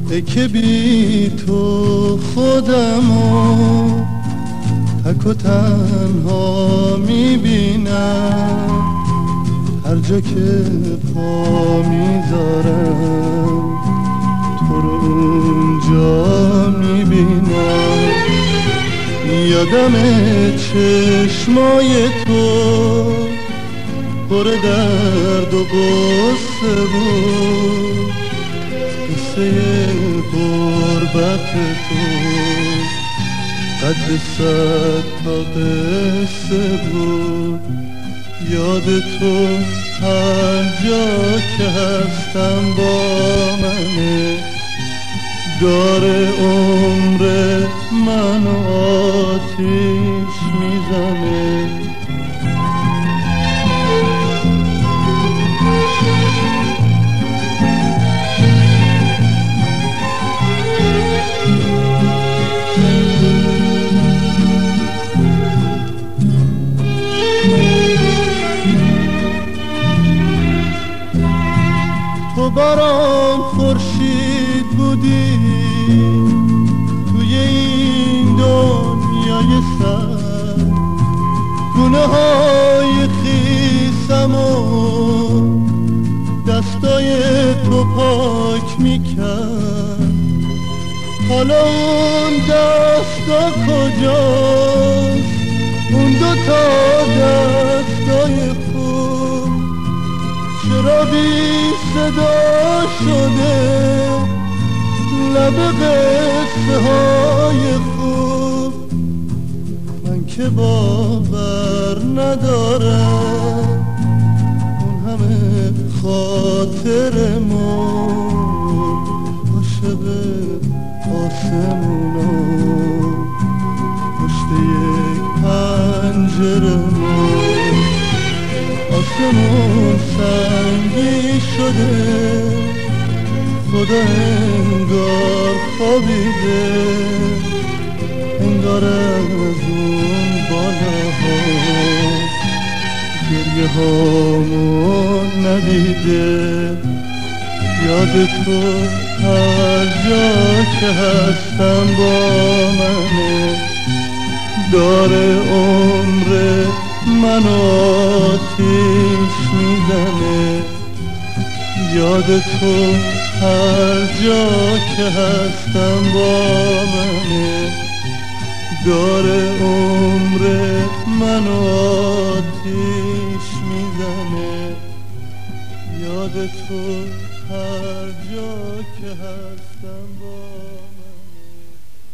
ای که بی تو خودمو تک و تنها میبینم، هر جا که پا میذارم تو رو اونجا میبینم. یادم چشمای تو پر درد و غصه بود، قصه غربت تو قد 100 تا قصه بود. یاد تو هر جا که هستم با منه، داره عمر منو آتیش میزنه. تو برام خورشید بودی توی این دنیای سر، گونه های خیسم و دستای تو پاک میکرد. حالا اون دستا کجاست، اون 2 تا دستای خوب چرا بی صدا شده لب قصه های خوب؟ من که باور ندارم اون همه خاطر مون عاشق آسمونا پشت یک پنجره مون. آسمون سنگی شده، خدا انگار خوابیده، انگار از اون بالاها گریه هامون ندیده. یاد تو هر جا که هستم با منه، داره عمر منو آتیش میزنه. یاد تو هر جا که هستم با منه، داره عمر منو آتیش میزنه. یاد تو هر جا که هستم با منه.